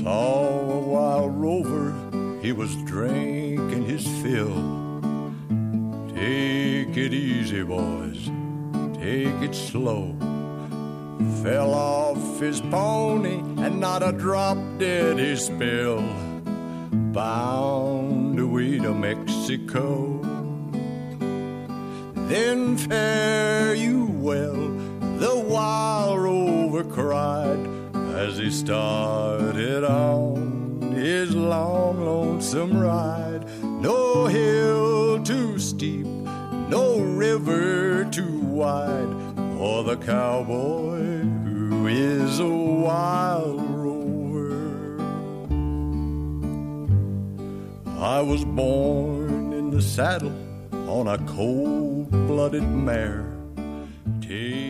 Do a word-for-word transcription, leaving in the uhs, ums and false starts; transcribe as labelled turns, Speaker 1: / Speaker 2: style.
Speaker 1: saw a wild rover, he was drinking his fill. Take it easy, boys, take it slow. Fell off his pony and not a drop did he spill. Bound away to Mexico. Then fare you well, the wild rover cried, as he started on his long, lonesome ride. No hill too steep, no river too wide, for the cowboy who is a wild rover. I was born in the saddle on a cold-blooded mare. Take